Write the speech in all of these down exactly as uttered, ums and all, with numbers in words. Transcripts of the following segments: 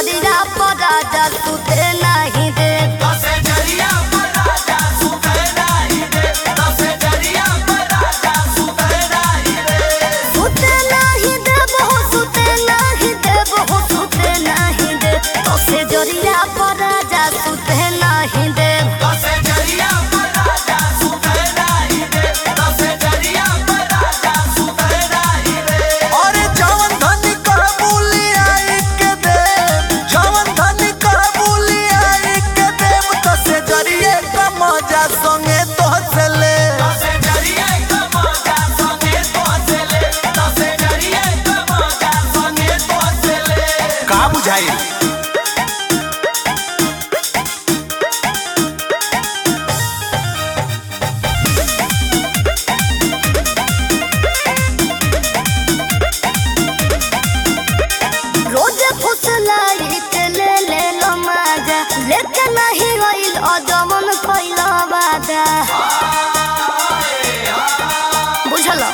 जरिया पर राजा सुते नहीं दे तसे जरिया पर राजा सुते नहीं दे तसे जरिया पर राजा सुते नहीं दे सुते नहीं दे बहु सुते नहीं दे बहु सुते नहीं दे तसे जरिया पर राजा सुते नहीं दे तसे जरिया पर राजा सुते नहीं दे तसे जरिया पर राजा सुते नहीं दे और जवन धनी कर बुलिया के दे जवन धनी कर बुलिया के दे तसे जरिए का मजा संगे तोहसे ले तसे जरिया का मजा संगे तोहसे ले तसे जरिया का मजा संगे तोहसे ले का बुझाई रोज फुसलाई के ले ले लो मजा लेके नहीं होइल अजमन कइला वादा बुझलो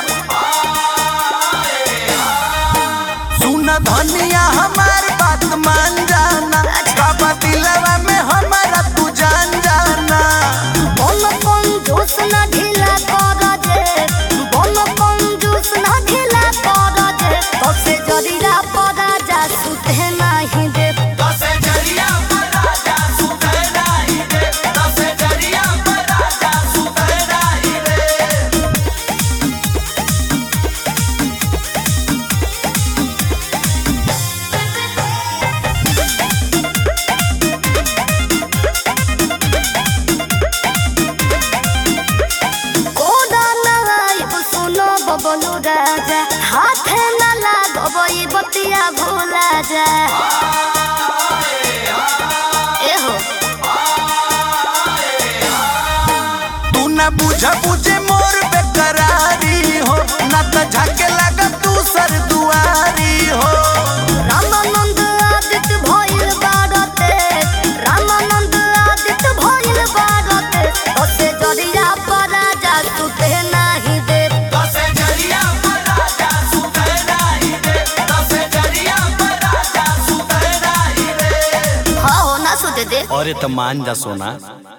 सुन धनिया हमार बात मान जाना बाबा दिलवा में हमारा तू जान जाना बोल कंजूस ना ढीला कर दे बोल कंजूस ना ढीला कर दे तसे जरिया पर राजा सुते नहीं दे तसे जरिया पर राजा सुते नहीं दे तसे जरिया पर राजा सुते नहीं दे कोदा लगाई सुनो बबलू राजा हाथ न लागबई बतिया भूला जा एहो तू ना बुझा बुझे मोर बेकरारी हो ना तो झाके लगा तू सर दुआरी हो रामानंद आदित्य भइल बारते रामानंद आदित्य भइल बारते तसे जरिया पर राजा सुते नहीं दे तसे जरिया पर राजा सुते नहीं दे तसे जरिया पर राजा सुते नहीं दे हाँ हो ना सुते दे अरे तो मान जा सोना।